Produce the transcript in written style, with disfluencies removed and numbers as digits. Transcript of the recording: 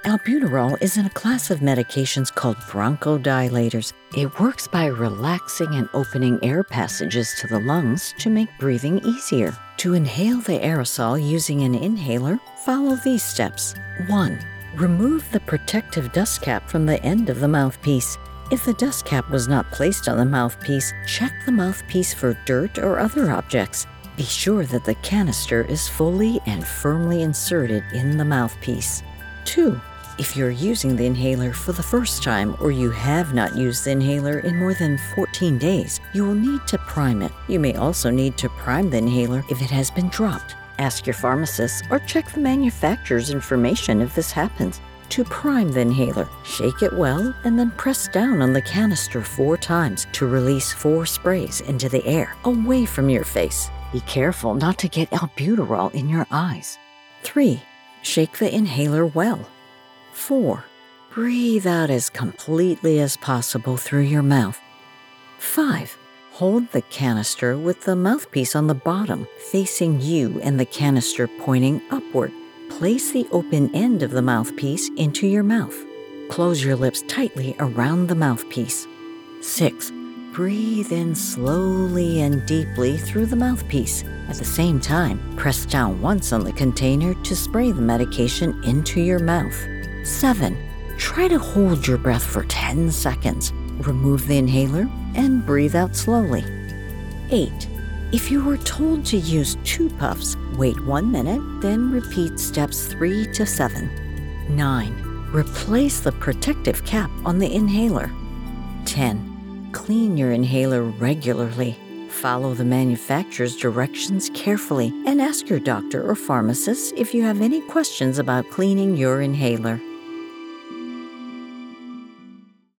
Albuterol is in a class of medications called bronchodilators. It works by relaxing and opening air passages to the lungs to make breathing easier. To inhale the aerosol using an inhaler, follow these steps. 1. Remove the protective dust cap from the end of the mouthpiece. If the dust cap was not placed on the mouthpiece, check the mouthpiece for dirt or other objects. Be sure that the canister is fully and firmly inserted in the mouthpiece. 2. If you're using the inhaler for the first time or you have not used the inhaler in more than 14 days, you will need to prime it. You may also need to prime the inhaler if it has been dropped. Ask your pharmacist or check the manufacturer's information if this happens. To prime the inhaler, shake it well and then press down on the canister 4 times to release 4 sprays into the air away from your face. Be careful not to get albuterol in your eyes. 3. Shake the inhaler well. 4. Breathe out as completely as possible through your mouth. 5. Hold the canister with the mouthpiece on the bottom, facing you and the canister pointing upward. Place the open end of the mouthpiece into your mouth. Close your lips tightly around the mouthpiece. 6. Breathe in slowly and deeply through the mouthpiece. At the same time, press down once on the container to spray the medication into your mouth. 7. Try to hold your breath for 10 seconds. Remove the inhaler and breathe out slowly. 8. If you were told to use 2 puffs, wait 1 minute, then repeat steps 3 to 7. 9. Replace the protective cap on the inhaler. 10. Clean your inhaler regularly. Follow the manufacturer's directions carefully and ask your doctor or pharmacist if you have any questions about cleaning your inhaler.